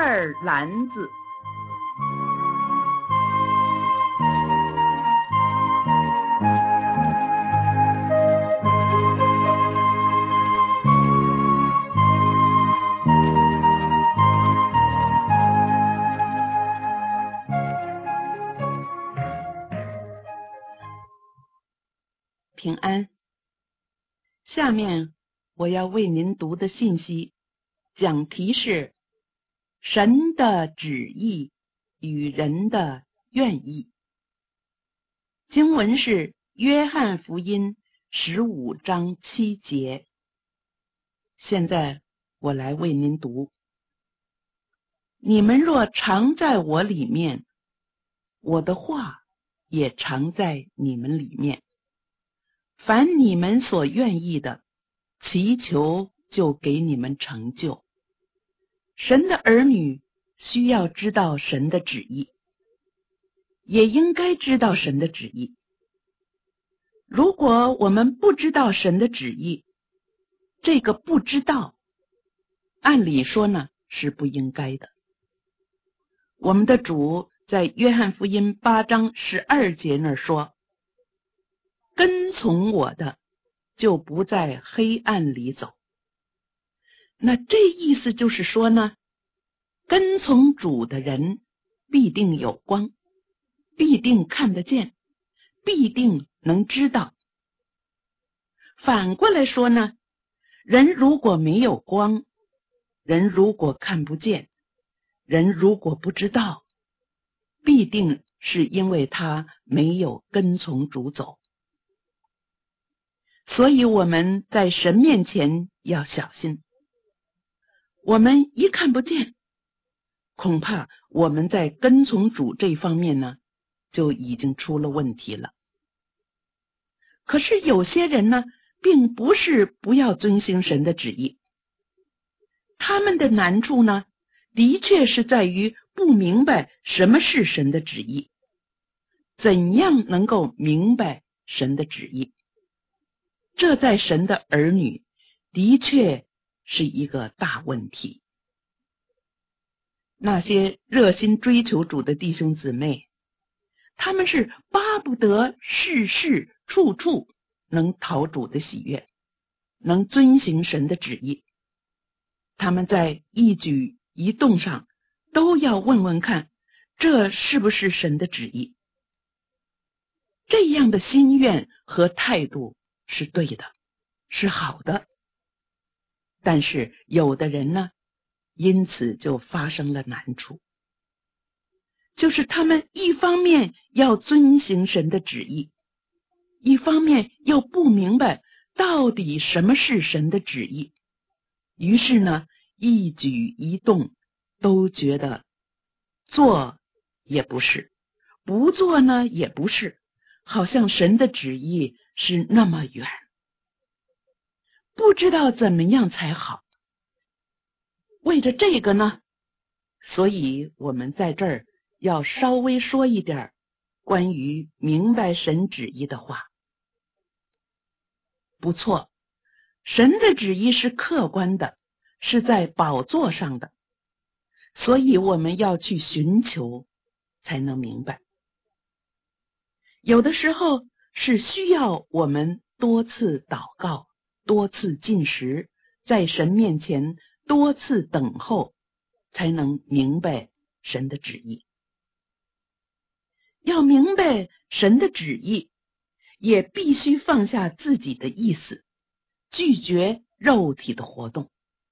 二篮子。平安。下面我要为您读的信息，讲题是神的旨意与人的愿意。经文是约翰福音15章7节。现在我来为您读：你们若常在我里面，我的话也常在你们里面。凡你们所愿意的，祈求就给你们成就。神的儿女需要知道神的旨意，也应该知道神的旨意。如果我们不知道神的旨意，这个不知道，按理说呢，是不应该的。我们的主在约翰福音8章12节那儿说，跟从我的就不在黑暗里走。那这意思就是说呢，跟从主的人必定有光，必定看得见，必定能知道。反过来说呢，人如果没有光，人如果看不见，人如果不知道，必定是因为他没有跟从主走。所以我们在神面前要小心，我们一看不见，恐怕我们在跟从主这方面呢，就已经出了问题了。可是有些人呢，并不是不要遵行神的旨意，他们的难处呢，的确是在于不明白什么是神的旨意，怎样能够明白神的旨意。这在神的儿女的确是一个大问题。那些热心追求主的弟兄姊妹，他们是巴不得事事处处能讨主的喜悦，能遵行神的旨意。他们在一举一动上都要问问看，这是不是神的旨意。这样的心愿和态度是对的，是好的。但是有的人呢，因此就发生了难处，就是他们一方面要遵行神的旨意，一方面又不明白到底什么是神的旨意，于是呢，一举一动都觉得做也不是，不做呢也不是，好像神的旨意是那么远，不知道怎么样才好。为着这个呢，所以我们在这儿要稍微说一点关于明白神旨意的话。不错，神的旨意是客观的，是在宝座上的，所以我们要去寻求才能明白。有的时候是需要我们多次祷告，多次进食，在神面前多次等候，才能明白神的旨意。要明白神的旨意，也必须放下自己的意思，拒绝肉体的活动。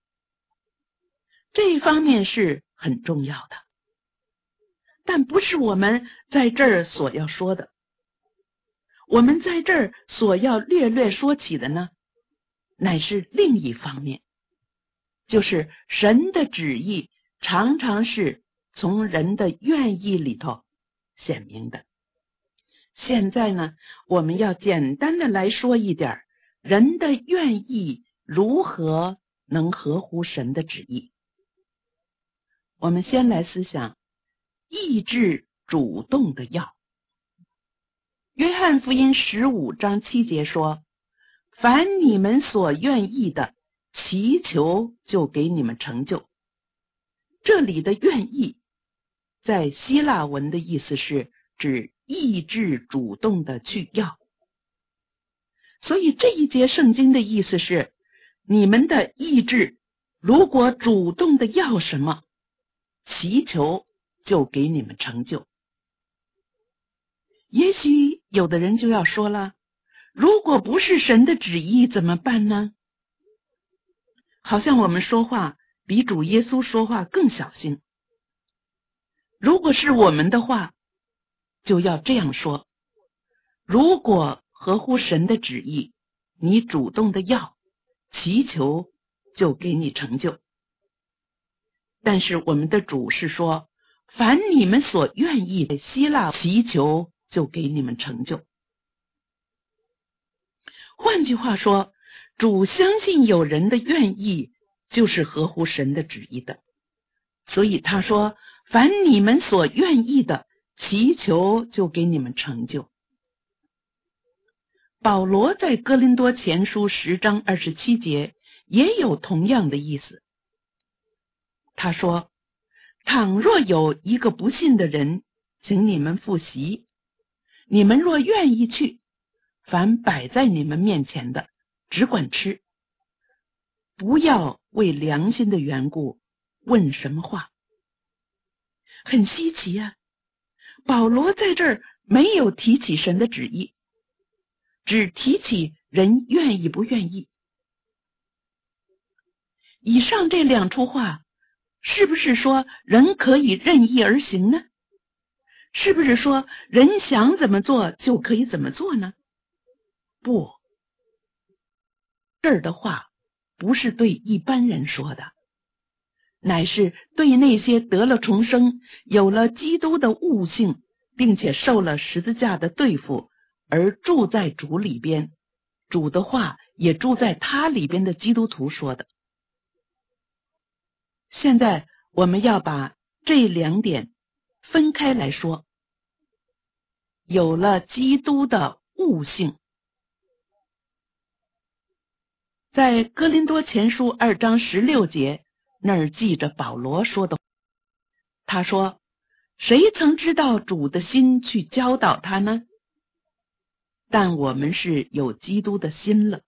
这一方面是很重要的，但不是我们在这儿所要说的。我们在这儿所要略略说起的呢，乃是另一方面，就是神的旨意常常是从人的愿意里头显明的。现在呢，我们要简单的来说一点人的愿意如何能合乎神的旨意。我们先来思想意志主动的要。约翰福音15章7节说，凡你们所愿意的，祈求就给你们成就。 这里的愿意在希腊文的意思是指意志主动的去要，所以这一节圣经的意思是，你们的意志如果主动的要什么，祈求就给你们成就。也许有的人就要说了，如果不是神的旨意怎么办呢？好像我们说话比主耶稣说话更小心。如果是我们的话，就要这样说，如果合乎神的旨意，你主动的要，祈求就给你成就。但是我们的主是说，凡你们所愿意的，希腊祈求就给你们成就。换句话说，主相信有人的愿意就是合乎神的旨意的，所以他说，凡你们所愿意的，祈求就给你们成就。保罗在哥林多前书10章27节也有同样的意思。他说，倘若有一个不信的人，请你们赴席，你们若愿意去，凡摆在你们面前的，只管吃，不要为良心的缘故问什么话。很稀奇啊，保罗在这儿没有提起神的旨意，只提起人愿意不愿意。以上这两处话是不是说人可以任意而行呢？是不是说人想怎么做就可以怎么做呢？不，这儿的话不是对一般人说的，乃是对那些得了重生，有了基督的悟性，并且受了十字架的对付，而住在主里边，主的话也住在他里边的基督徒说的。现在我们要把这两点分开来说。有了基督的悟性，在哥林多前书2章16节那儿记着保罗说的，他说，谁曾知道主的心去教导他呢？但我们是有基督的心了。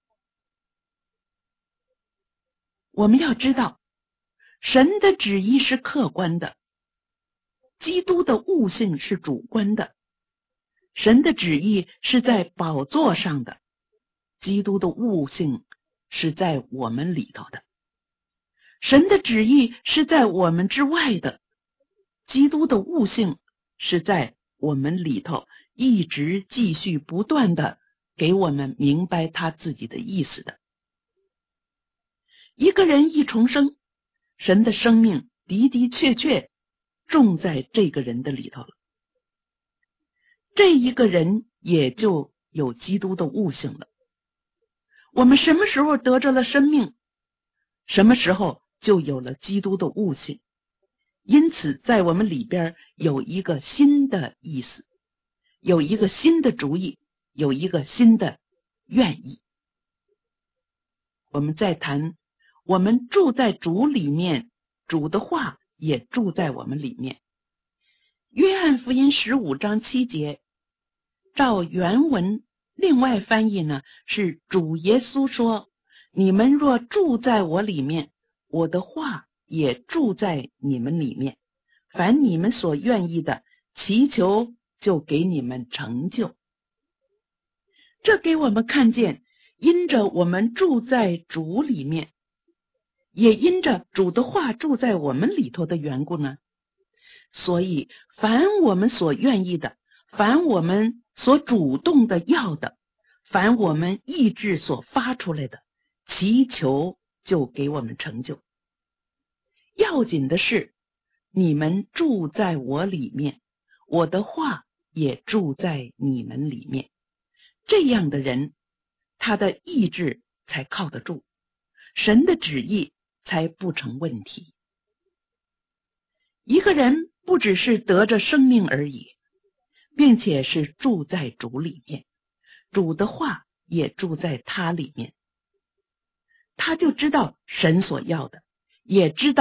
我们要知道，神的旨意是客观的，基督的悟性是主观的。神的旨意是在宝座上的，基督的悟性是在我们里头的。神的旨意是在我们之外的，基督的悟性是在我们里头，一直继续不断的给我们明白他自己的意思的。一个人一重生，神的生命的的确确种在这个人的里头了。这一个人也就有基督的悟性了。我们什么时候得着了生命，什么时候就有了基督的悟性。因此在我们里边有一个新的意思，有一个新的主意，有一个新的愿意。我们再谈，我们住在主里面，主的话也住在我们里面。约翰福音15章7节，照原文另外翻译呢，是主耶稣说，你们若住在我里面，我的话也住在你们里面，凡你们所愿意的，祈求就给你们成就。这给我们看见，因着我们住在主里面，也因着主的话住在我们里头的缘故呢，所以凡我们所愿意的，凡我们所主动的要的，凡我们意志所发出来的，祈求就给我们成就。要紧的是，你们住在我里面，我的话也住在你们里面。这样的人，他的意志才靠得住，神的旨意才不成问题。一个人不只是得着生命而已，并且是住在主里面，主的话也住在他里面，他就知道神所要的，也知道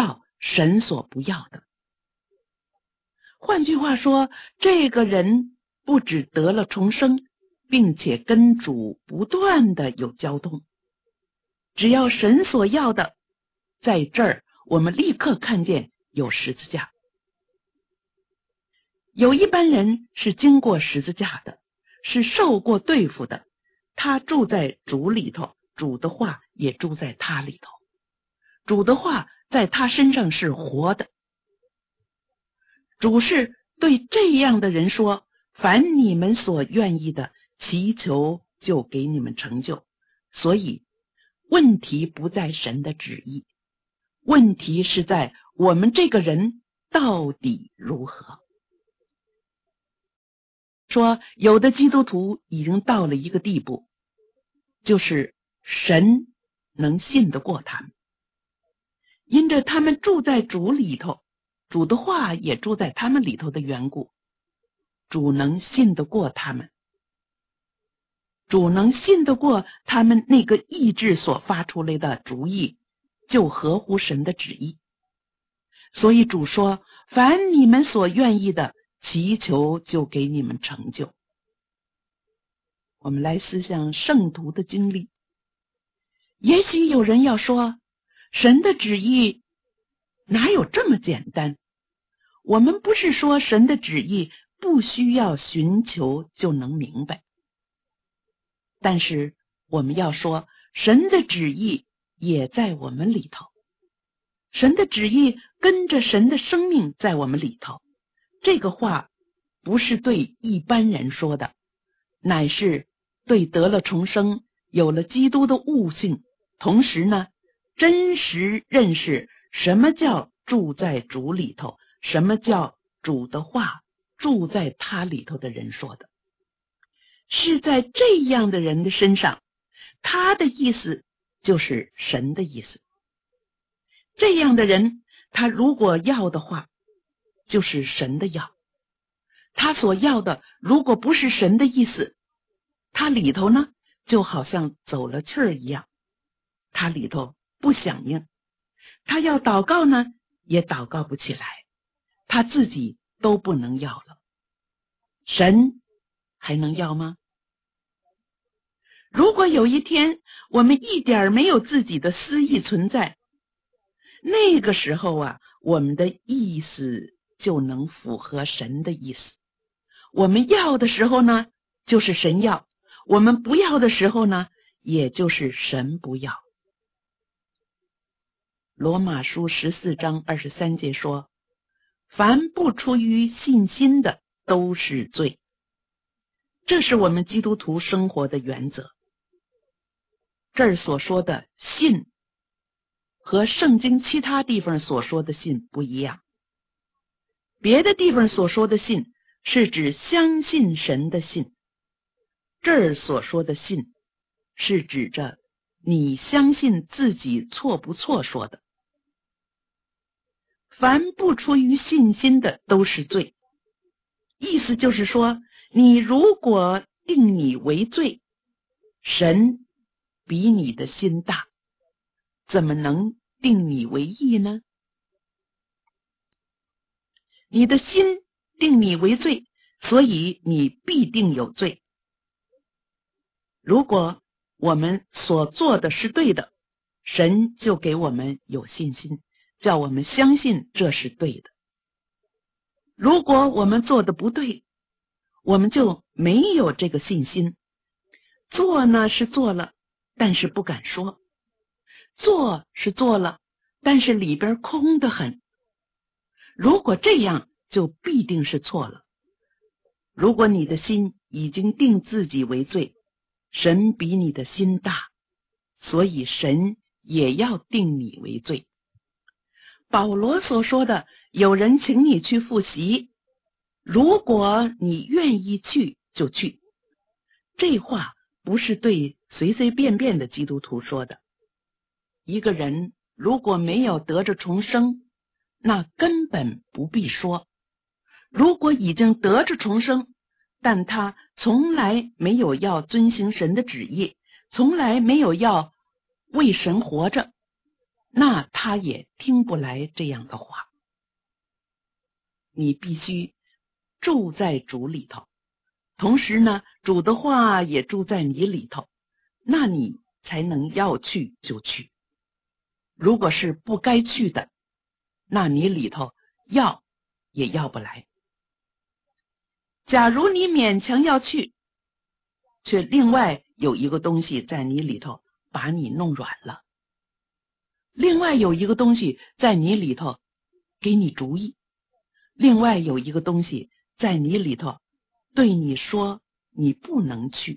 神所不要的。换句话说，这个人不只得了重生，并且跟主不断的有交通。只要神所要的，在这儿我们立刻看见有十字架。有一般人是经过十字架的，是受过对付的，他住在主里头，主的话也住在他里头，主的话在他身上是活的。主是对这样的人说，凡你们所愿意的，祈求就给你们成就。所以问题不在神的旨意，问题是在我们这个人到底如何。说有的基督徒已经到了一个地步，就是神能信得过他们，因着他们住在主里头，主的话也住在他们里头的缘故，主能信得过他们，主能信得过他们那个意志所发出来的主意，就合乎神的旨意。所以主说，凡你们所愿意的，祈求就给你们成就。我们来思想圣徒的经历。也许有人要说，神的旨意哪有这么简单？我们不是说神的旨意不需要寻求就能明白，但是我们要说，神的旨意也在我们里头，神的旨意跟着神的生命在我们里头。这个话不是对一般人说的，乃是对得了重生，有了基督的悟性，同时呢，真实认识什么叫住在主里头，什么叫主的话住在他里头的人说的。是在这样的人的身上，他的意思就是神的意思。这样的人，他如果要的话，就是神的要。他所要的如果不是神的意思，他里头呢就好像走了气儿一样，他里头不响应，他要祷告呢也祷告不起来，他自己都不能要了，神还能要吗？如果有一天我们一点没有自己的私意存在，那个时候啊，我们的意思就能符合神的意思。我们要的时候呢，就是神要；我们不要的时候呢，也就是神不要。罗马书14章23节说，凡不出于信心的都是罪。这是我们基督徒生活的原则。这儿所说的信和圣经其他地方所说的信不一样。别的地方所说的信是指相信神的信，这儿所说的信是指着你相信自己错不错说的。凡不出于信心的都是罪，意思就是说，你如果定你为罪，神比你的心大，怎么能定你为义呢？你的心定你为罪，所以你必定有罪。如果我们所做的是对的，神就给我们有信心，叫我们相信这是对的。如果我们做的不对，我们就没有这个信心。做呢是做了，但是不敢说；做是做了，但是里边空得很。如果这样，就必定是错了。如果你的心已经定自己为罪，神比你的心大，所以神也要定你为罪。保罗所说的，有人请你去复习，如果你愿意去就去，这话不是对随随便便的基督徒说的。一个人如果没有得着重生，那根本不必说。如果已经得着重生，但他从来没有要遵行神的旨意，从来没有要为神活着， 那他也听不来这样的话。你必须住在主里头，同时呢，主的话也住在你里头，那你才能要去就去。如果是不该去的，那你里头要也要不来。假如你勉强要去，却另外有一个东西在你里头把你弄软了，另外有一个东西在你里头给你主意，另外有一个东西在你里头对你说你不能去。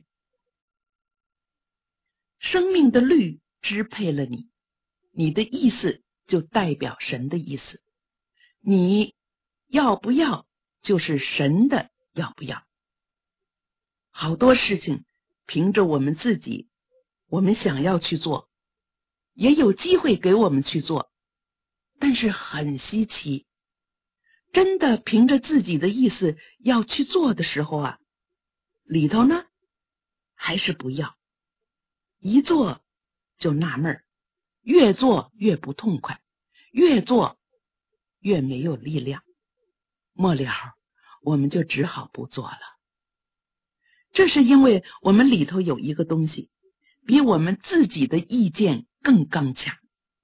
生命的律支配了你，你的意思就代表神的意思，你要不要就是神的要不要。好多事情凭着我们自己，我们想要去做，也有机会给我们去做，但是很稀奇，真的凭着自己的意思要去做的时候啊，里头呢还是不要，一做就纳闷，越做越不痛快，越做越没有力量，末了我们就只好不做了。这是因为我们里头有一个东西比我们自己的意见更刚强。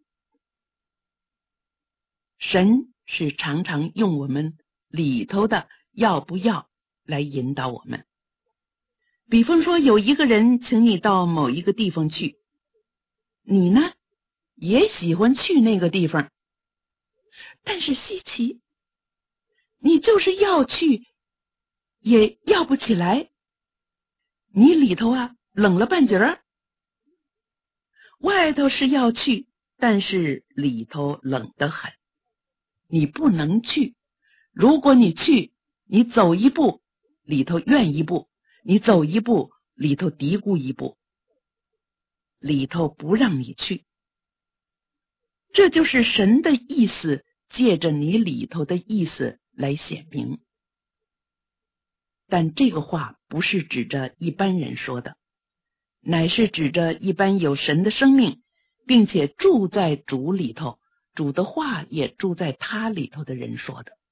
神是常常用我们里头的要不要来引导我们。比方说有一个人请你到某一个地方去，你呢也喜欢去那个地方，但是稀奇，你就是要去也要不起来，你里头啊冷了半截儿，外头是要去，但是里头冷得很，你不能去。如果你去，你走一步里头怨一步，你走一步里头嘀咕一步，里头不让你去。这就是神的意思，借着你里头的意思来显明。但这个话不是指着一般人说的，乃是指着一般有神的生命，并且住在主里头，主的话也住在他里头的人说的。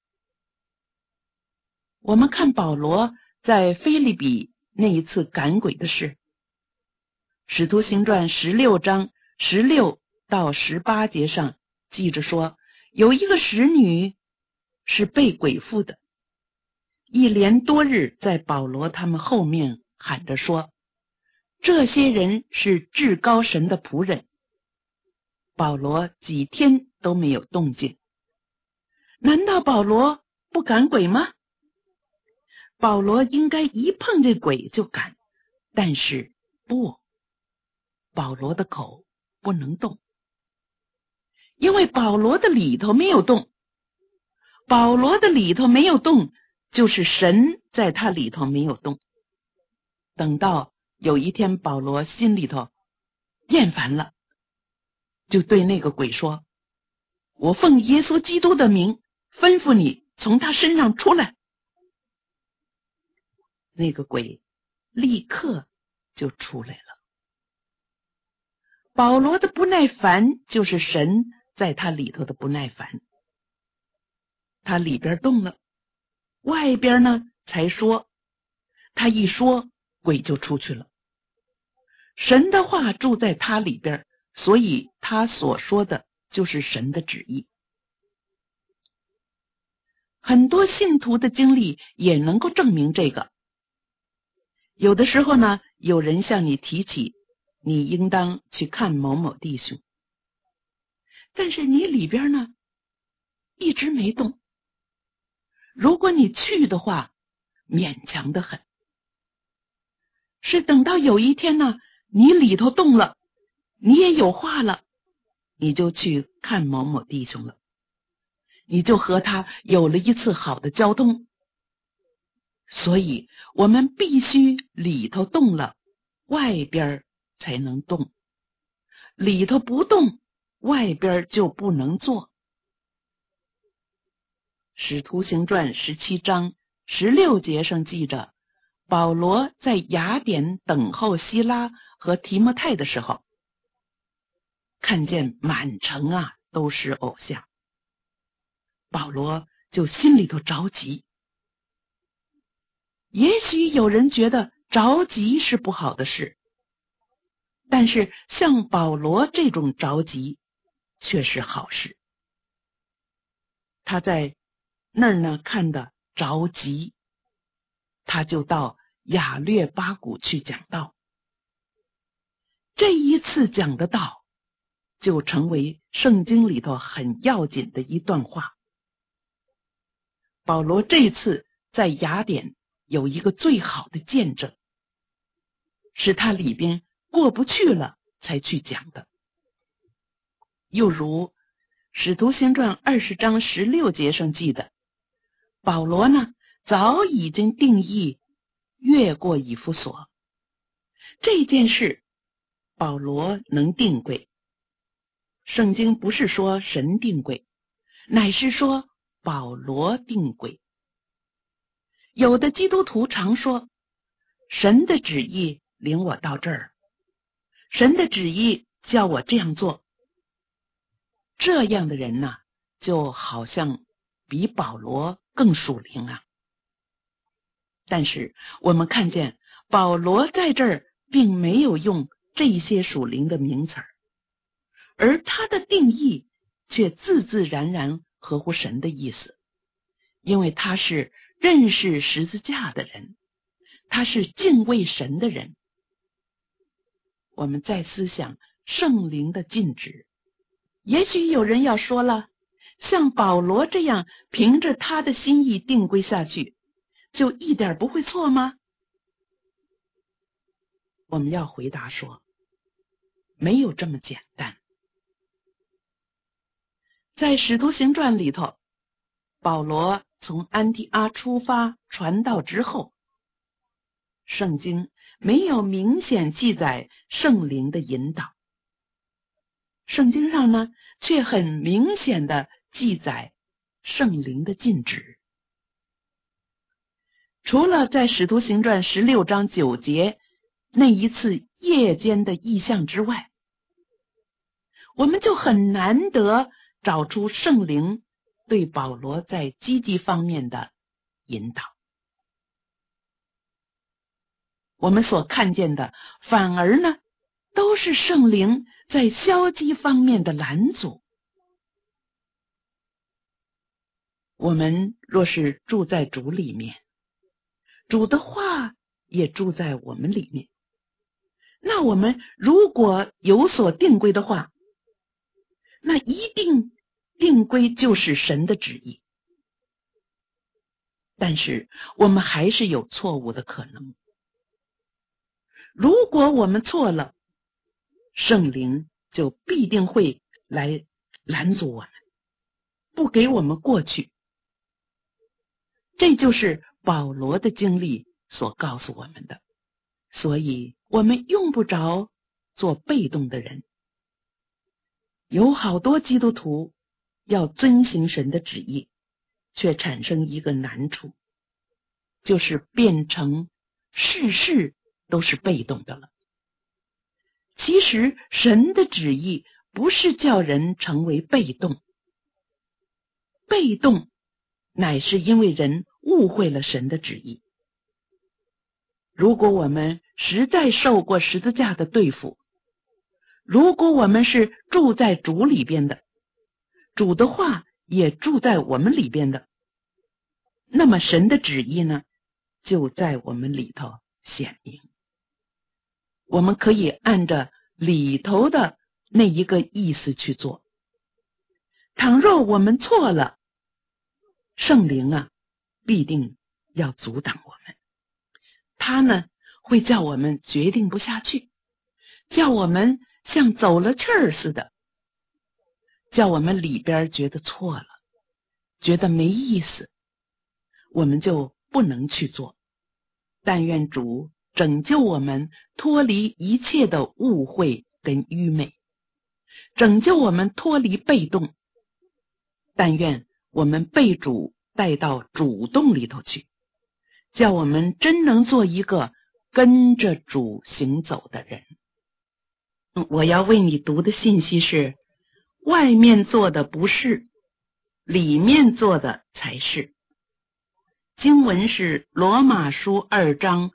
我们看保罗在腓立比那一次赶鬼的事，使徒行传16章16到18节上记着说，有一个使女是被鬼附的，一连多日在保罗他们后面喊着说，这些人是至高神的仆人。保罗几天都没有动静，难道保罗不赶鬼吗？保罗应该一碰这鬼就赶，但是不，保罗的口不能动，因为保罗的里头没有动。保罗的里头没有动，就是神在他里头没有动。等到有一天保罗心里头厌烦了，就对那个鬼说，我奉耶稣基督的名吩咐你从他身上出来。那个鬼立刻就出来了。保罗的不耐烦就是神在他里头的不耐烦，他里边动了，外边呢才说，他一说鬼就出去了。神的话住在他里边，所以他所说的就是神的旨意。很多信徒的经历也能够证明这个。有的时候呢，有人向你提起你应当去看某某弟兄，但是你里边呢一直没动。如果你去的话，勉强得很。是等到有一天呢，你里头动了，你也有话了，你就去看某某弟兄了，你就和他有了一次好的交通。所以我们必须里头动了，外边才能动，里头不动，外边就不能做。使徒行传17章16节上记着，保罗在雅典等候希拉和提摩太的时候， 看见满城都是偶像，保罗就心里头着急。也许有人觉得着急是不好的事，但是像保罗这种着急却是好事。他在那儿呢看得着急，他就到亚略巴谷去讲道。这一次讲的道就成为圣经里头很要紧的一段话。保罗这次在雅典有一个最好的见证，是他里边过不去了才去讲的。又如使徒行传20章16节上记的，保罗呢早已经定义越过以弗所。这件事保罗能定规，圣经不是说神定规，乃是说保罗定规。有的基督徒常说，神的旨意领我到这儿，神的旨意叫我这样做。这样的人呢，就好像比保罗更属灵啊。但是我们看见保罗在这儿并没有用这些属灵的名词，而他的定义却自自然然合乎神的意思，因为他是认识十字架的人，他是敬畏神的人。我们再思想圣灵的禁止，也许有人要说了，像保罗这样凭着他的心意定规下去，就一点不会错吗？我们要回答说，没有这么简单。在使徒行传里头，保罗从安提阿出发传道之后，圣经没有明显记载圣灵的引导，圣经上呢却很明显的记载圣灵的禁止。除了在使徒行传16章9节那一次夜间的异象之外，我们就很难得找出圣灵对保罗在积极方面的引导。我们所看见的反而呢都是圣灵在消极方面的拦阻。我们若是住在主里面，主的话也住在我们里面，那我们如果有所定规的话，那一定定规就是神的旨意。但是我们还是有错误的可能。如果我们错了，圣灵就必定会来拦阻我们，不给我们过去。这就是保罗的经历所告诉我们的。所以我们用不着做被动的人。有好多基督徒要遵行神的旨意，却产生一个难处，就是变成事事都是被动的了。其实神的旨意不是叫人成为被动，被动乃是因为人误会了神的旨意。如果我们实在受过十字架的对付，如果我们是住在主里边的，主的话也住在我们里边的，那么神的旨意呢，就在我们里头显明。我们可以按着里头的那一个意思去做。倘若我们错了，圣灵必定要阻挡我们。他呢会叫我们决定不下去，叫我们像走了气儿似的，叫我们里边觉得错了，觉得没意思，我们就不能去做。但愿主拯救我们脱离一切的误会跟愚昧，拯救我们脱离被动。但愿我们被主带到主动里头去，叫我们真能做一个跟着主行走的人。 我要为你读的信息是：外面做的不是，里面做的才是。经文是罗马书2章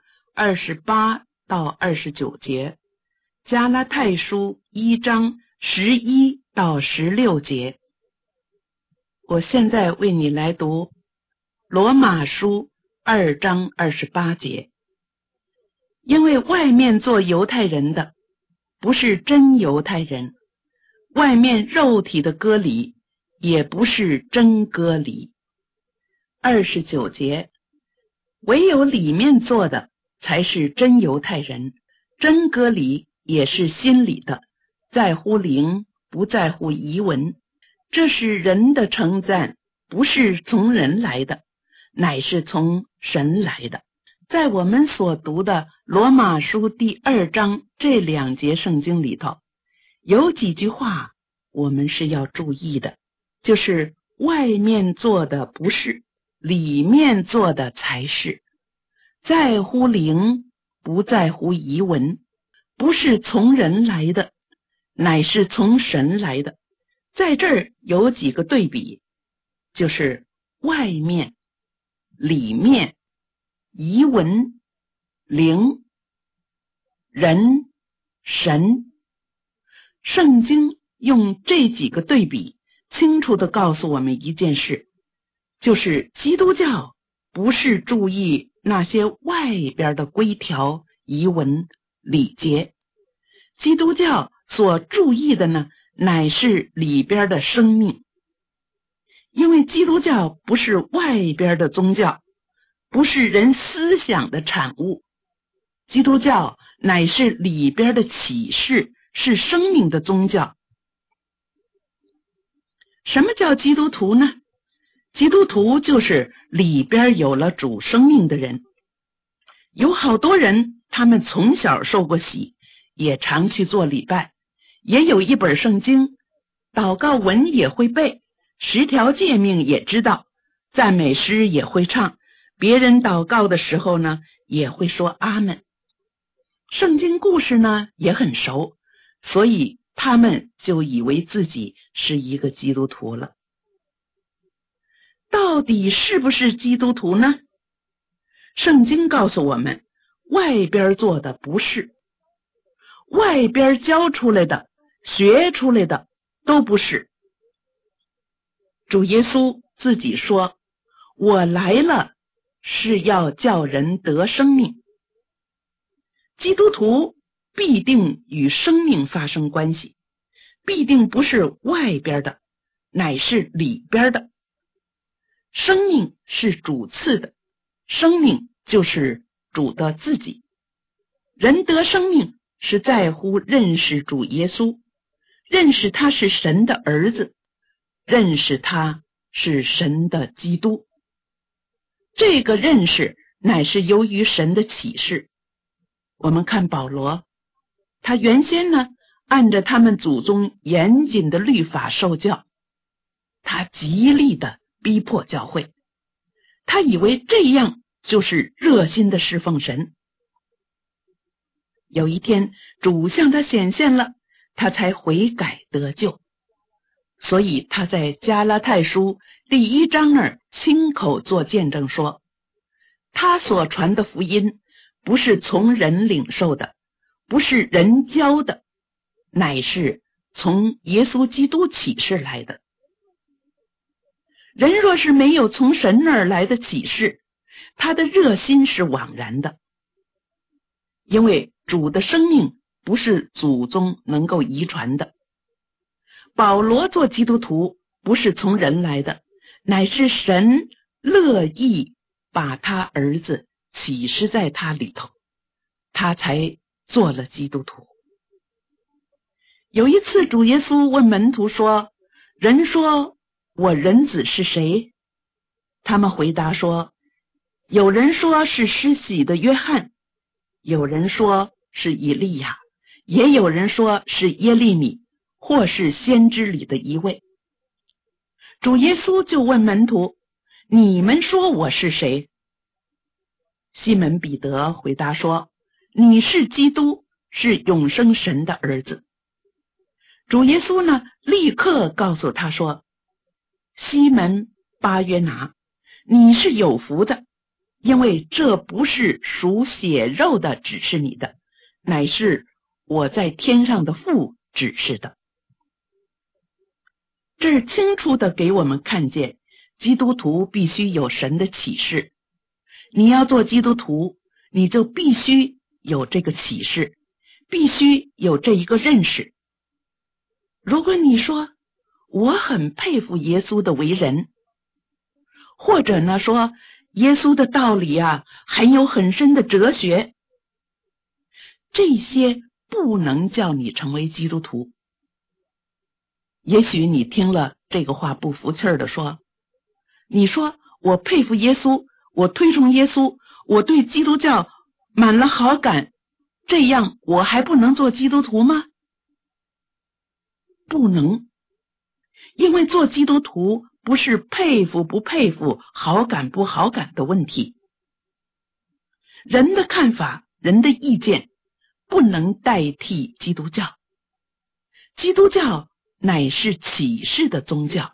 28到29节，加拉太书1章11到16节。我现在为你来读罗马书2章28节。因为外面做犹太人的不是真犹太人，外面肉体的割礼也不是真割礼。29节，唯有里面做的才是真犹太人，真割礼也是心里的，在乎灵，不在乎仪文。这是人的称赞，不是从人来的，乃是从神来的。在我们所读的罗马书第2章这2节圣经里头，有几句话我们是要注意的，就是外面做的不是，里面做的才是，在乎灵，不在乎仪文，不是从人来的，乃是从神来的。在这儿有几个对比，就是外面、里面、仪文、灵、人、神。圣经用这几个对比，清楚地告诉我们一件事，就是基督教不是注意那些外边的规条、仪文、礼节，基督教所注意的呢，乃是里边的生命。因为基督教不是外边的宗教，不是人思想的产物，基督教乃是里边的启示，是生命的宗教。什么叫基督徒呢？基督徒就是里边有了主生命的人。有好多人，他们从小受过洗，也常去做礼拜，也有一本圣经，祷告文也会背，10条诫命也知道，赞美诗也会唱，别人祷告的时候呢，也会说阿们。圣经故事呢，也很熟，所以他们就以为自己是一个基督徒了。到底是不是基督徒呢？圣经告诉我们，外边做的不是，外边教出来的、学出来的都不是。主耶稣自己说，我来了是要叫人得生命。基督徒必定与生命发生关系，必定不是外边的，乃是里边的。生命是主赐的，生命就是主的自己。人得生命是在乎认识主耶稣，认识他是神的儿子，认识他是神的基督。这个认识乃是由于神的启示。我们看保罗，他原先呢，按着他们祖宗严谨的律法受教，他极力的逼迫教会，他以为这样就是热心的侍奉神。有一天主向他显现了，他才悔改得救。所以他在加拉太书第1章那儿亲口做见证说，他所传的福音不是从人领受的，不是人教的，乃是从耶稣基督启示来的。人若是没有从神那儿来的启示，他的热心是枉然的。因为主的生命不是祖宗能够遗传的。保罗做基督徒不是从人来的，乃是神乐意把他儿子启示在他里头，他才做了基督徒。有一次主耶稣问门徒说，人说我人子是谁？他们回答说，有人说是施洗的约翰，有人说是以利亚，也有人说是耶利米，或是先知里的一位。主耶稣就问门徒，你们说我是谁？西门彼得回答说，你是基督，是永生神的儿子。 主耶稣呢，立刻告诉他说：西门巴约拿，你是有福的，因为这不是属血肉的指示你的，乃是我在天上的父指示的。这是清楚的给我们看见，基督徒必须有神的启示。你要做基督徒，你就必须有这个启示，必须有这一个认识。如果你说我很佩服耶稣的为人，或者呢说耶稣的道理啊含有很深的哲学，这些不能叫你成为基督徒。也许你听了这个话不服气的说，你说我佩服耶稣，我推崇耶稣，我对基督教满了好感，这样我还不能做基督徒吗？不能，因为做基督徒不是佩服不佩服、好感不好感的问题。人的看法、人的意见不能代替基督教。基督教乃是启示的宗教。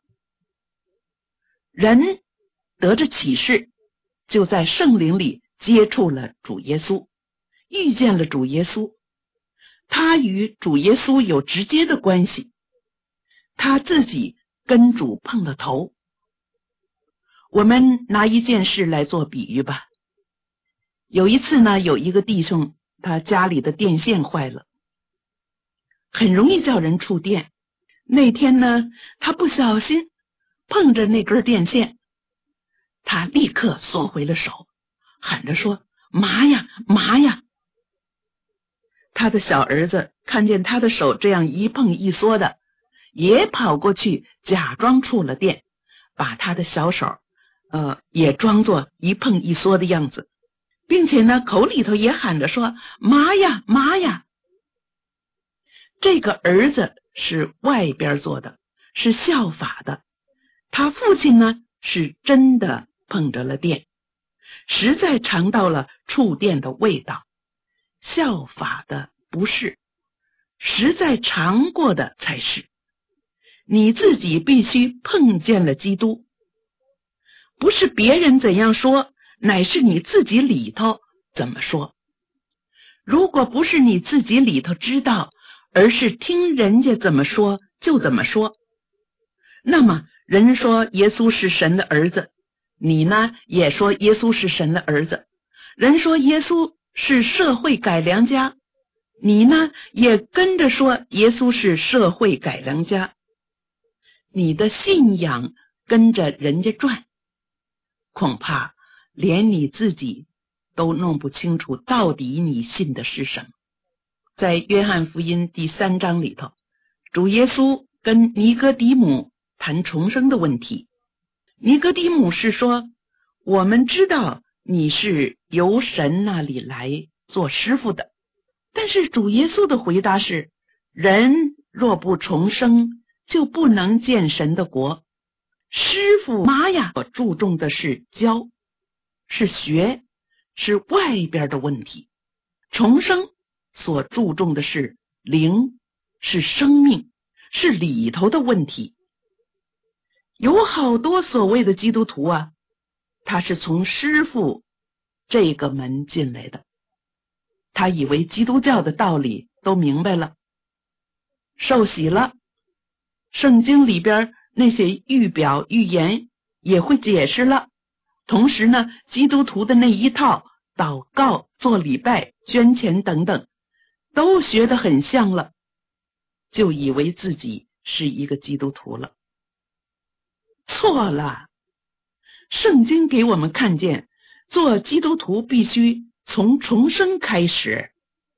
人得着启示，就在圣灵里接触了主耶稣，遇见了主耶稣，他与主耶稣有直接的关系，他自己跟主碰了头。我们拿一件事来做比喻吧。有一次呢，有一个弟兄，他家里的电线坏了，很容易叫人触电。那天呢，他不小心碰着那根电线，他立刻缩回了手，喊着说：麻呀麻呀！他的小儿子看见他的手这样一碰一缩的，也跑过去假装触了电，把他的小手也装作一碰一缩的样子，并且呢口里头也喊着说：麻呀麻呀！这个儿子是外边做的，是效法的，他父亲呢是真的碰着了电，实在尝到了触电的味道。效法的不是，实在尝过的才是。你自己必须碰见了基督，不是别人怎样说，乃是你自己里头怎么说。如果不是你自己里头知道，而是听人家怎么说就怎么说，那么人说耶稣是神的儿子，你呢也说耶稣是神的儿子。人说耶稣是社会改良家，你呢也跟着说耶稣是社会改良家。你的信仰跟着人家转，恐怕连你自己都弄不清楚到底你信的是什么。在约翰福音第3章里头，主耶稣跟尼哥底母谈重生的问题。尼哥底母是说，我们知道你是由神那里来做师傅的，但是主耶稣的回答是，人若不重生，就不能见神的国。师傅妈呀，注重的是教，是学，是外边的问题。重生所注重的是灵，是生命，是里头的问题。有好多所谓的基督徒啊，他是从师傅这个门进来的，他以为基督教的道理都明白了，受洗了，圣经里边那些预表预言也会解释了，同时呢，基督徒的那一套祷告、做礼拜、捐钱等等都学得很像了，就以为自己是一个基督徒了。错了，圣经给我们看见，做基督徒必须从重生开始。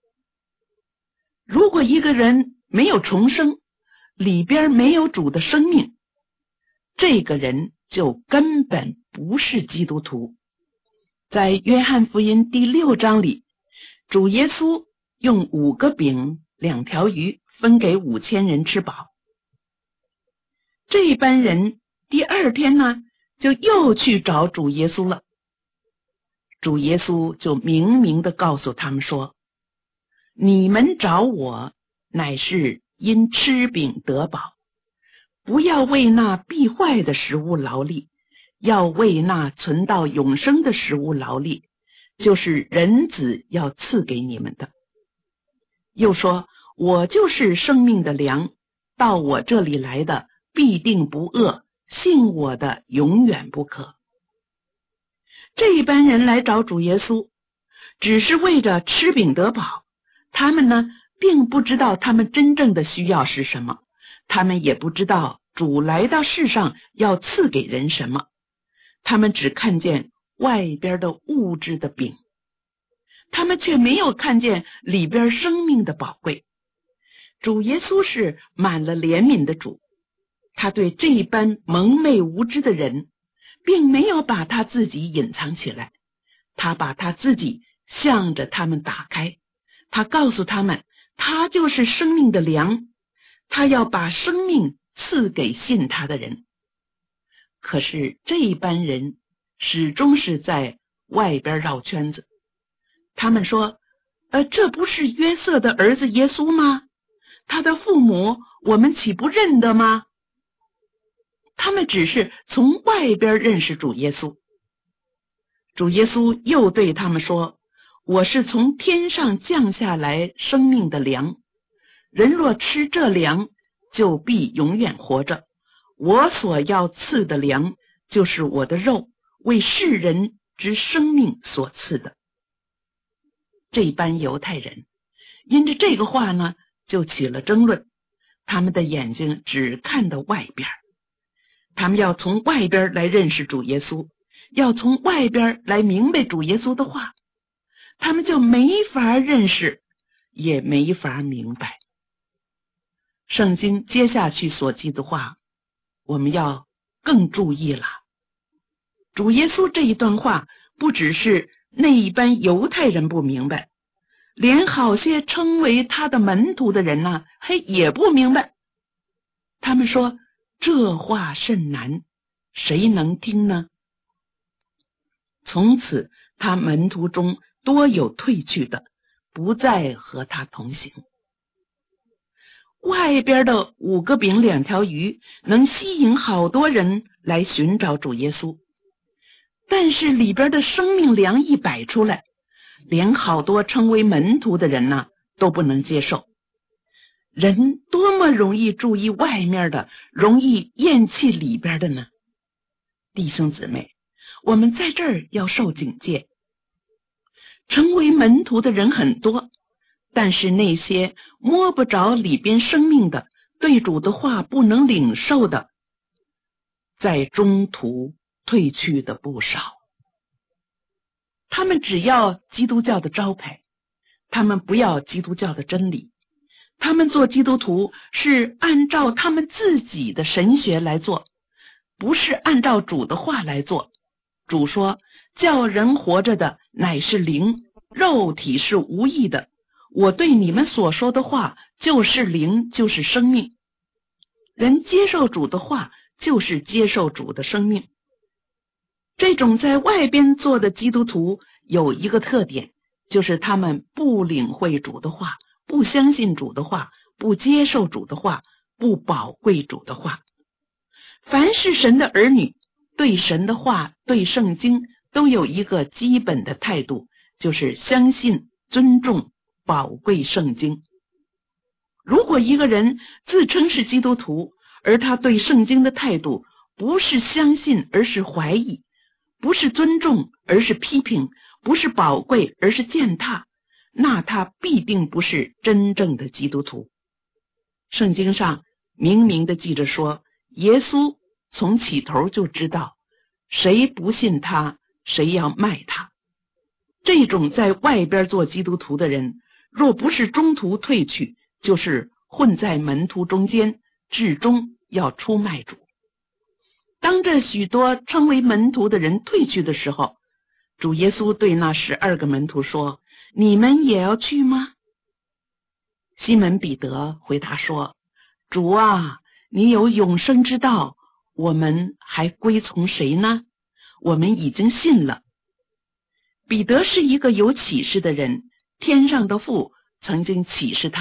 如果一个人没有重生，里边没有主的生命，这个人就根本不是基督徒。在约翰福音第6章里，主耶稣用5个饼2条鱼分给5000人吃饱。这一班人第2天呢，就又去找主耶稣了。主耶稣就明明的告诉他们说，你们找我，乃是因吃饼得饱，不要为那必坏的食物劳力，要为那存到永生的食物劳力，就是人子要赐给你们的。又说，我就是生命的粮，到我这里来的必定不饿，信我的永远不渴。这一班人来找主耶稣，只是为着吃饼得饱，他们呢，并不知道他们真正的需要是什么，他们也不知道主来到世上要赐给人什么，他们只看见外边的物质的饼，他们却没有看见里边生命的宝贵。主耶稣是满了怜悯的主，他对这一般蒙昧无知的人，并没有把他自己隐藏起来，他把他自己向着他们打开，他告诉他们，他就是生命的粮，他要把生命赐给信他的人。可是这一班人始终是在外边绕圈子，他们说，这不是约瑟的儿子耶稣吗？他的父母我们岂不认得吗？他们只是从外边认识主耶稣。主耶稣又对他们说，我是从天上降下来生命的粮，人若吃这粮，就必永远活着。我所要赐的粮，就是我的肉，为世人之生命所赐的。这班犹太人因着这个话呢，就起了争论，他们的眼睛只看到外边，他们要从外边来认识主耶稣，要从外边来明白主耶稣的话，他们就没法认识，也没法明白。圣经接下去所记的话，我们要更注意了。主耶稣这一段话，不只是那一班犹太人不明白，连好些称为他的门徒的人呢，也不明白。他们说，这话甚难，谁能听呢？从此他门徒中多有退去的，不再和他同行。外边的5个饼2条鱼能吸引好多人来寻找主耶稣，但是里边的生命粮一摆出来，连好多称为门徒的人呢都不能接受。人多么容易注意外面的，容易厌弃里边的呢？弟兄姊妹，我们在这儿要受警戒。成为门徒的人很多，但是那些摸不着里边生命的，对主的话不能领受的，在中途退去的不少。他们只要基督教的招牌，他们不要基督教的真理。他们做基督徒是按照他们自己的神学来做，不是按照主的话来做。主说，叫人活着的乃是灵，肉体是无益的。我对你们所说的话就是灵，就是生命。人接受主的话，就是接受主的生命。这种在外边做的基督徒有一个特点，就是他们不领会主的话，不相信主的话，不接受主的话，不宝贵主的话。凡是神的儿女，对神的话，对圣经都有一个基本的态度，就是相信、尊重、宝贵圣经。如果一个人自称是基督徒，而他对圣经的态度不是相信，而是怀疑，不是尊重，而是批评，不是宝贵，而是践踏，那他必定不是真正的基督徒。圣经上明明的记着说，耶稣从起头就知道，谁不信他，谁要卖他。这种在外边做基督徒的人，若不是中途退去，就是混在门徒中间，至终要出卖主。当这许多称为门徒的人退去的时候，主耶稣对那12个门徒说，你们也要去吗？西门彼得回答说，主啊，你有永生之道，我们还归从谁呢？我们已经信了。彼得是一个有启示的人，天上的父曾经启示他，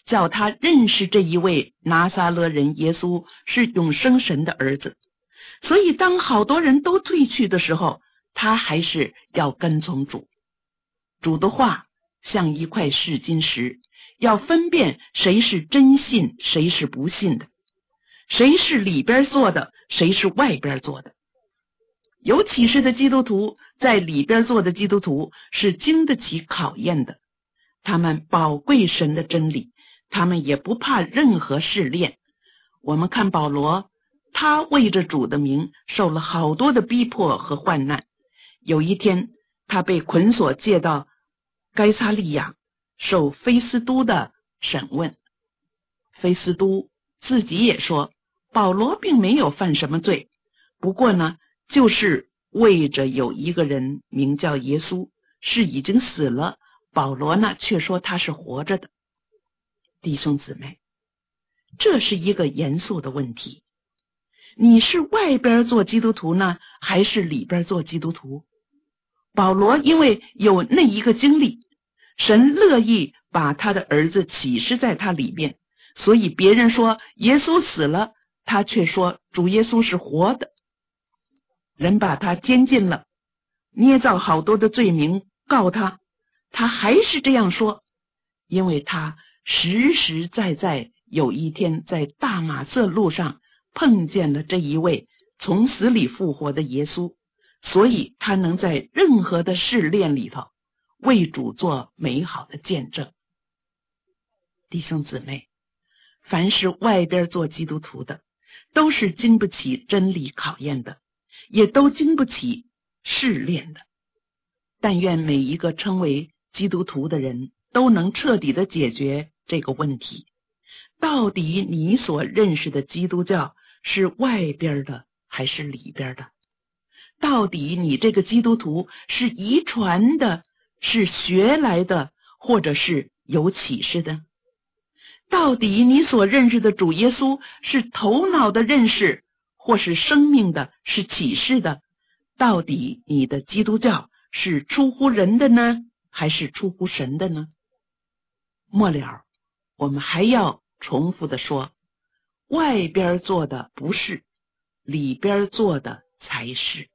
叫他认识这一位拿撒勒人耶稣是永生神的儿子。所以当好多人都退去的时候，他还是要跟从主。主的话像一块试金石，要分辨谁是真信，谁是不信的，谁是里边做的，谁是外边做的。有启示的基督徒在里边做的基督徒是经得起考验的，他们宝贵神的真理，他们也不怕任何试炼。我们看保罗，他为着主的名受了好多的逼迫和患难。有一天他被捆锁借到该撒利亚，受菲斯都的审问。菲斯都自己也说，保罗并没有犯什么罪，不过呢，就是为着有一个人名叫耶稣，是已经死了，保罗呢却说他是活着的。弟兄姊妹，这是一个严肃的问题。你是外边做基督徒呢，还是里边做基督徒？保罗因为有那一个经历，神乐意把他的儿子启示在他里面，所以别人说耶稣死了，他却说主耶稣是活的。人把他监禁了，捏造好多的罪名告他，他还是这样说，因为他实实在在有一天在大马色路上碰见了这一位从死里复活的耶稣，所以他能在任何的试炼里头为主做美好的见证。弟兄姊妹，凡是外边做基督徒的，都是经不起真理考验的，也都经不起试炼的。但愿每一个称为基督徒的人都能彻底的解决这个问题，到底你所认识的基督教是外边的还是里边的？到底你这个基督徒是遗传的，是学来的，或者是有启示的？到底你所认识的主耶稣是头脑的认识，或是生命的，是启示的？到底你的基督教是出乎人的呢，还是出乎神的呢？末了，我们还要重复的说，外边做的不是，里边做的才是。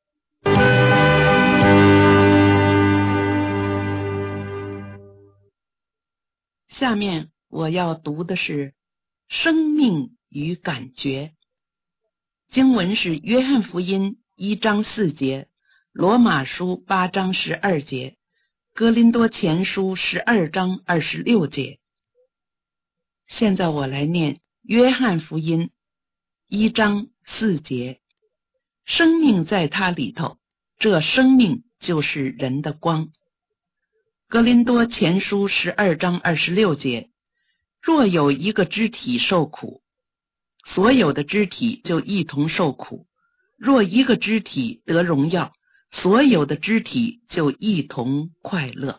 下面我要读的是生命与感觉。经文是约翰福音1章4节，罗马书8章12节，哥林多前书12章26节。现在我来念约翰福音1章4节，生命在他里头，这生命就是人的光。哥林多前书12章26节，若有一个肢体受苦，所有的肢体就一同受苦；若一个肢体得荣耀，所有的肢体就一同快乐。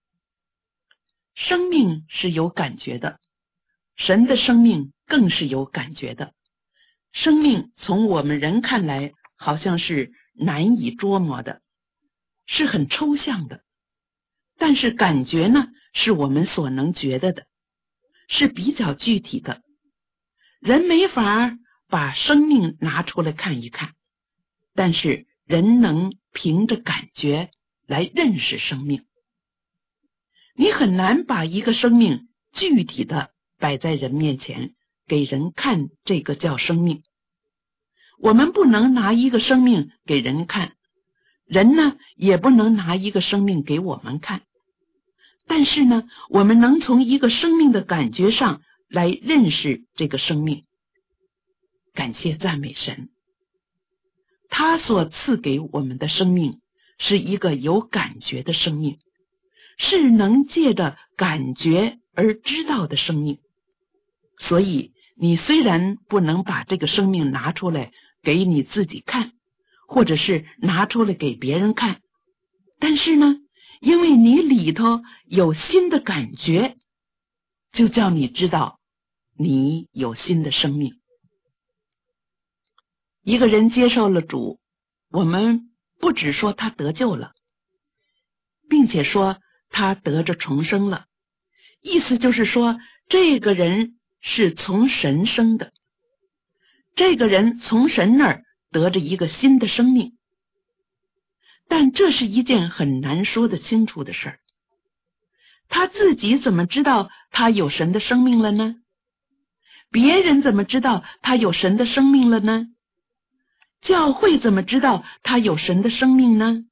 生命是有感觉的，神的生命更是有感觉的。生命从我们人看来好像是难以捉摸的，是很抽象的，但是感觉呢，是我们所能觉得的，是比较具体的。人没法把生命拿出来看一看，但是人能凭着感觉来认识生命。你很难把一个生命具体的摆在人面前，给人看，这个叫生命。我们不能拿一个生命给人看，人呢也不能拿一个生命给我们看，但是呢，我们能从一个生命的感觉上来认识这个生命。感谢赞美神，他所赐给我们的生命是一个有感觉的生命，是能借着感觉而知道的生命。所以你虽然不能把这个生命拿出来给你自己看，或者是拿出来给别人看，但是呢，因为你里头有新的感觉，就叫你知道你有新的生命。一个人接受了主，我们不只说他得救了，并且说他得着重生了，意思就是说这个人是从神生的，这个人从神那儿得着一个新的生命。但这是一件很难说得清楚的事儿。他自己怎么知道他有神的生命了呢？别人怎么知道他有神的生命了呢？教会怎么知道他有神的生命呢？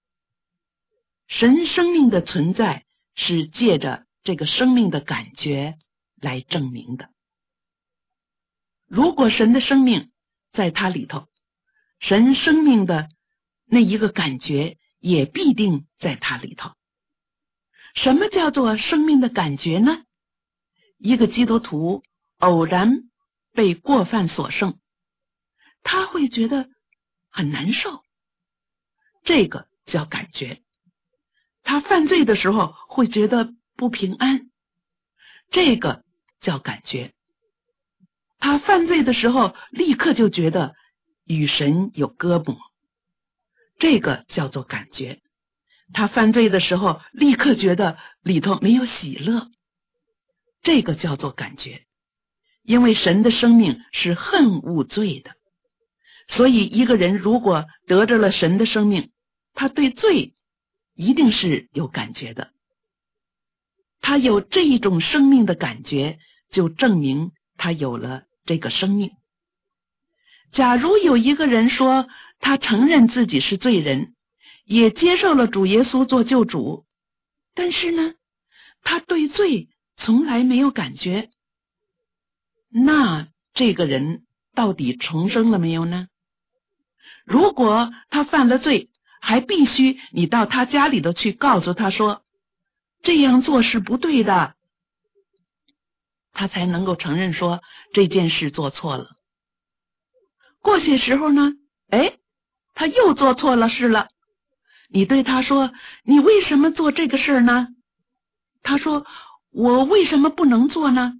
神生命的存在是借着这个生命的感觉来证明的。如果神的生命在他里头，神生命的那一个感觉也必定在他里头。什么叫做生命的感觉呢？一个基督徒偶然被过犯所胜，他会觉得很难受，这个叫感觉。他犯罪的时候会觉得不平安，这个叫感觉。他犯罪的时候立刻就觉得与神有隔膜，这个叫做感觉。他犯罪的时候立刻觉得里头没有喜乐，这个叫做感觉。因为神的生命是恨恶罪的，所以一个人如果得着了神的生命，他对罪一定是有感觉的。他有这一种生命的感觉，就证明他有了这个生命。假如有一个人说他承认自己是罪人，也接受了主耶稣做救主，但是呢，他对罪从来没有感觉，那这个人到底重生了没有呢？如果他犯了罪，还必须你到他家里头去告诉他说这样做是不对的，他才能够承认说这件事做错了。过些时候呢，他又做错了事了，你对他说你为什么做这个事呢？他说我为什么不能做呢？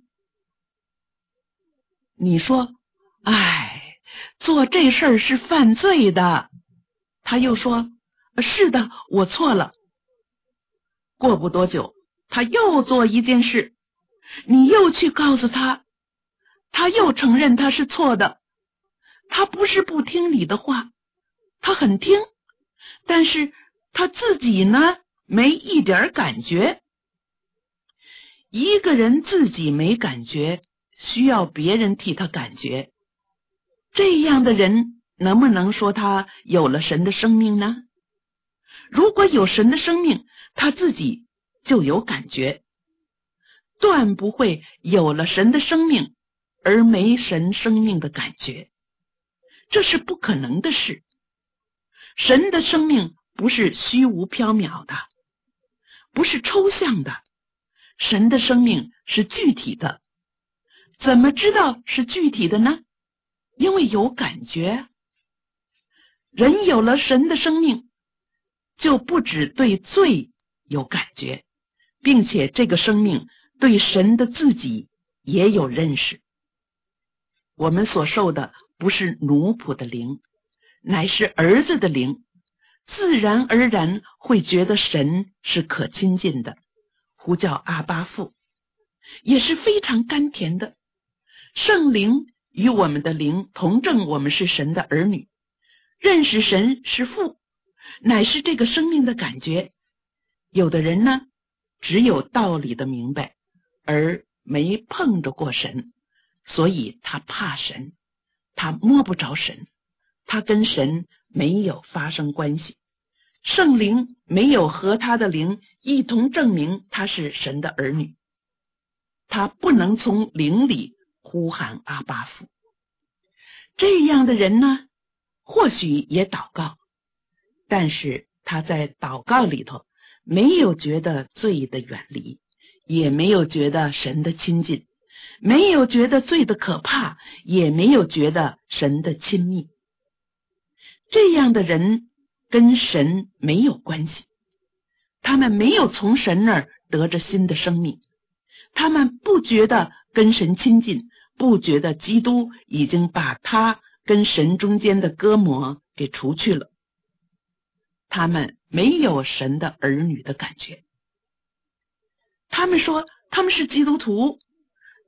你说做这事儿是犯罪的，他又说是的，我错了。过不多久他又做一件事，你又去告诉他，他又承认他是错的。他不是不听你的话，他很听，但是他自己呢，没一点感觉。一个人自己没感觉，需要别人替他感觉，这样的人能不能说他有了神的生命呢？如果有神的生命，他自己就有感觉，断不会有了神的生命而没神生命的感觉，这是不可能的事。神的生命不是虚无缥缈的，不是抽象的，神的生命是具体的。怎么知道是具体的呢？因为有感觉。人有了神的生命，就不只对罪有感觉，并且这个生命对神的自己也有认识。我们所受的不是奴仆的灵，乃是儿子的灵，自然而然会觉得神是可亲近的，呼叫阿爸父，也是非常甘甜的。圣灵与我们的灵同证我们是神的儿女，认识神是父，乃是这个生命的感觉。有的人呢，只有道理的明白，而没碰着过神，所以他怕神，他摸不着神，他跟神没有发生关系。圣灵没有和他的灵一同证明他是神的儿女，他不能从灵里呼喊阿爸父。这样的人呢，或许也祷告，但是他在祷告里头没有觉得罪的远离，也没有觉得神的亲近，没有觉得罪的可怕，也没有觉得神的亲密。这样的人跟神没有关系，他们没有从神那儿得着新的生命，他们不觉得跟神亲近，不觉得基督已经把他跟神中间的隔膜给除去了，他们没有神的儿女的感觉。他们说他们是基督徒，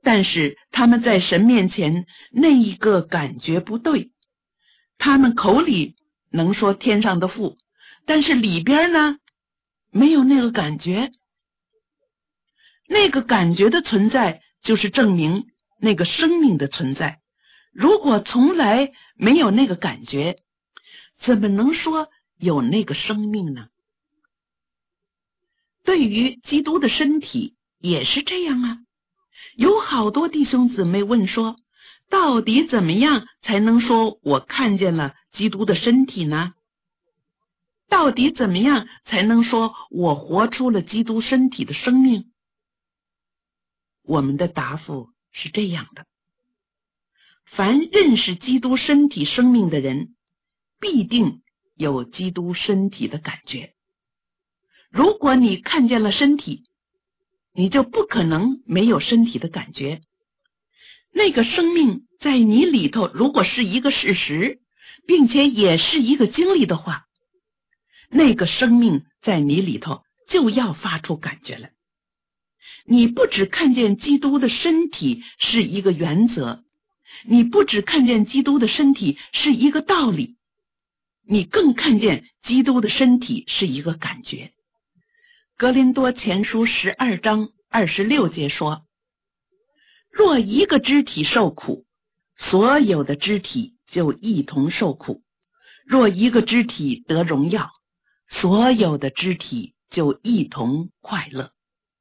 但是他们在神面前那一个感觉不对，他们口里能说天上的父，但是里边呢没有那个感觉。那个感觉的存在就是证明那个生命的存在。如果从来没有那个感觉，怎么能说有那个生命呢？对于基督的身体也是这样啊。有好多弟兄姊妹问说，到底怎么样才能说我看见了基督的身体呢？到底怎么样才能说我活出了基督身体的生命？我们的答复是这样的：凡认识基督身体生命的人，必定有基督身体的感觉。如果你看见了身体，你就不可能没有身体的感觉。那个生命在你里头如果是一个事实，并且也是一个经历的话，那个生命在你里头就要发出感觉来。你不只看见基督的身体是一个原则，你不只看见基督的身体是一个道理，你更看见基督的身体是一个感觉。格林多前书12章26节说，若一个肢体受苦，所有的肢体就一同受苦；若一个肢体得荣耀，所有的肢体就一同快乐。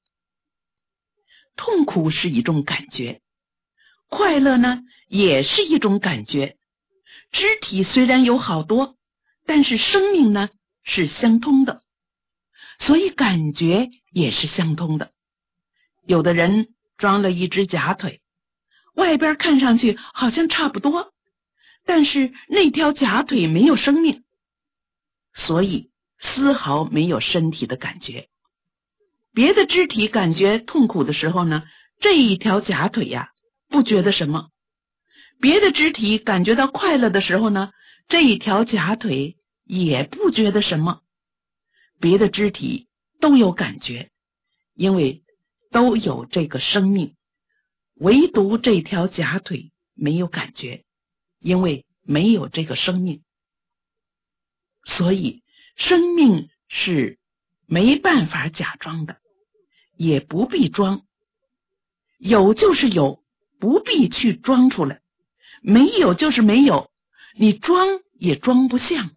痛苦是一种感觉，快乐呢也是一种感觉。肢体虽然有好多，但是生命呢是相通的，所以感觉也是相通的。有的人装了一只假腿，外边看上去好像差不多，但是那条假腿没有生命，所以丝毫没有身体的感觉。别的肢体感觉痛苦的时候呢，这一条假腿呀不觉得什么；别的肢体感觉到快乐的时候呢，这一条假腿也不觉得什么。别的肢体都有感觉，因为都有这个生命，唯独这条假腿没有感觉，因为没有这个生命。所以生命是没办法假装的，也不必装。有就是有，不必去装出来；没有就是没有，你装也装不像。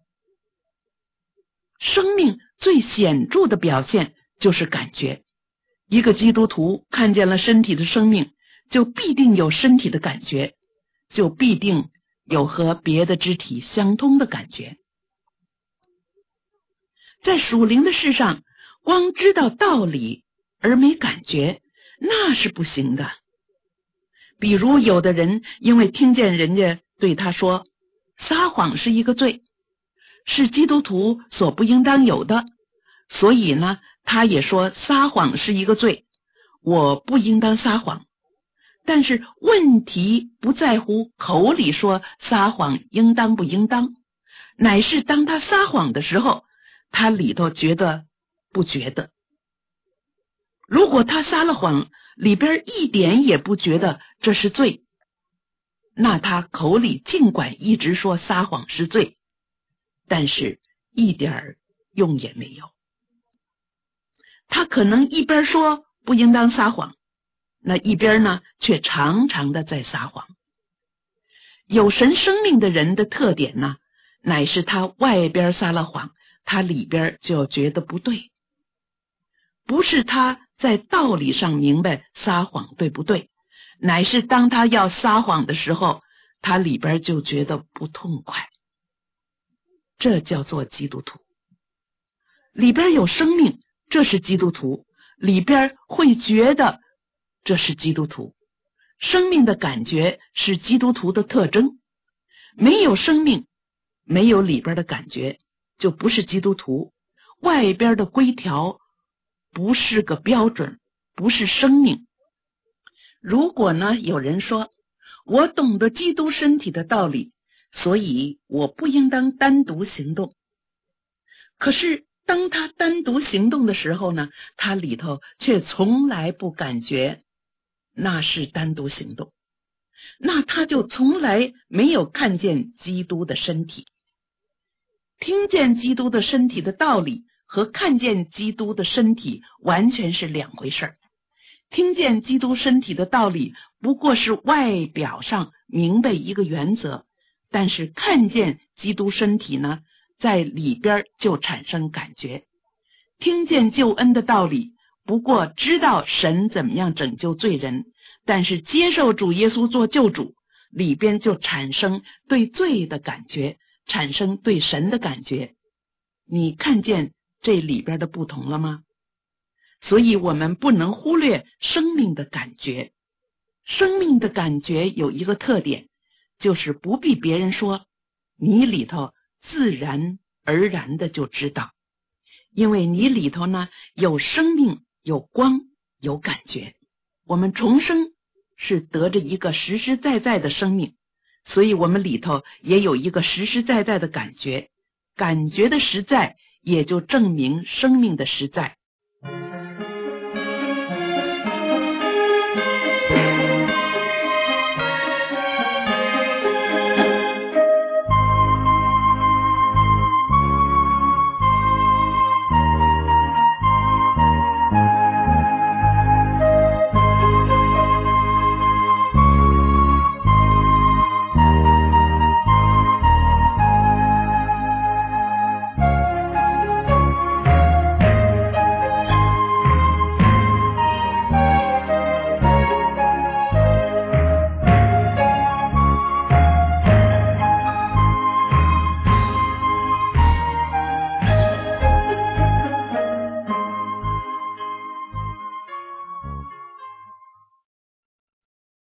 生命最显著的表现就是感觉。一个基督徒看见了身体的生命，就必定有身体的感觉，就必定有和别的肢体相通的感觉。在属灵的事上，光知道道理而没感觉，那是不行的。比如有的人因为听见人家对他说撒谎是一个罪，是基督徒所不应当有的，所以呢他也说撒谎是一个罪，我不应当撒谎。但是问题不在乎口里说撒谎应当不应当，乃是当他撒谎的时候，他里头觉得不觉得。如果他撒了谎，里边一点也不觉得这是罪，那他口里尽管一直说撒谎是罪，但是一点用也没有。他可能一边说不应当撒谎，那一边呢却常常的在撒谎。有神生命的人的特点呢，乃是他外边撒了谎，他里边就觉得不对。不是他在道理上明白撒谎对不对，乃是当他要撒谎的时候，他里边就觉得不痛快。这叫做基督徒。里边有生命，这是基督徒，里边会觉得，这是基督徒。生命的感觉是基督徒的特征。没有生命，没有里边的感觉，就不是基督徒。外边的规条不是个标准，不是生命。如果呢有人说，我懂得基督身体的道理，所以我不应当单独行动。可是当他单独行动的时候呢，他里头却从来不感觉那是单独行动，那他就从来没有看见基督的身体。听见基督的身体的道理和看见基督的身体完全是两回事。听见基督身体的道理不过是外表上明白一个原则，但是看见基督身体呢，在里边就产生感觉。听见救恩的道理不过知道神怎么样拯救罪人，但是接受主耶稣做救主，里边就产生对罪的感觉，产生对神的感觉。你看见这里边的不同了吗？所以我们不能忽略生命的感觉。生命的感觉有一个特点，就是不必别人说，你里头自然而然的就知道，因为你里头呢有生命，有光，有感觉。我们重生是得着一个实实在在的生命，所以我们里头也有一个实实在在的感觉，感觉的实在也就证明生命的实在。